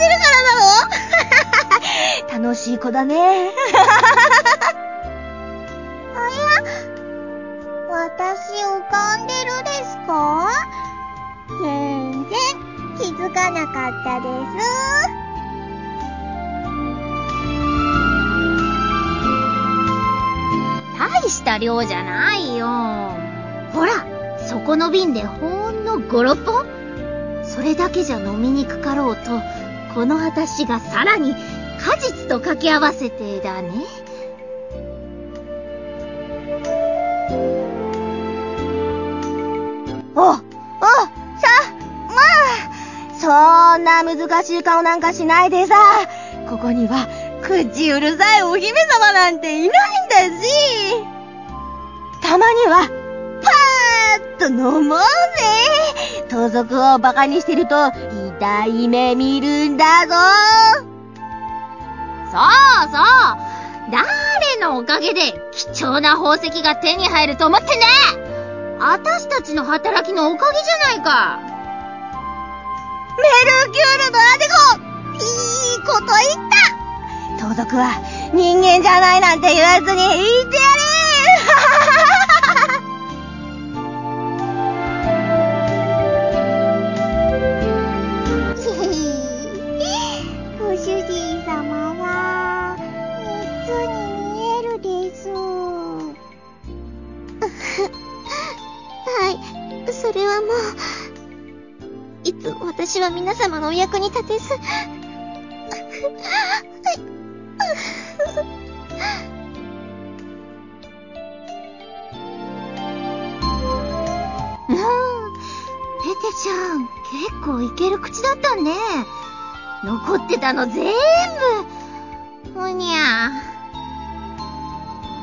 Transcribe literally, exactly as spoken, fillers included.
からだろ楽しい子だね。 あや、私浮かんでるですか？全然気づかなかったです。 大した量じゃないよ。ほら、そこの瓶でほんのご、ろっぽん。それだけじゃ飲みにくかろうと、この私がさらに果実と掛け合わせてだね。 お、お、さ、まあ、そんな難しい顔なんかしないでさ、ここには口うるさいお姫様なんていないんだし、たまにはパーッと飲もうぜ。盗賊をバカにしてると痛い目見るんだぞ。 そうそう、誰のおかげで貴重な宝石が手に入ると思ってんだ。あたしたちの働きのおかげじゃないか。 メルキュールのアデコ、いいこと言った。盗賊は人間じゃないなんて言わずに言ってやれ。 ご主人様は三つに見えるです。はい、それはもういつも私は皆様のお役に立てず。 うん、ペテちゃん、結構いける口だったね。残ってたの全部。おにゃ。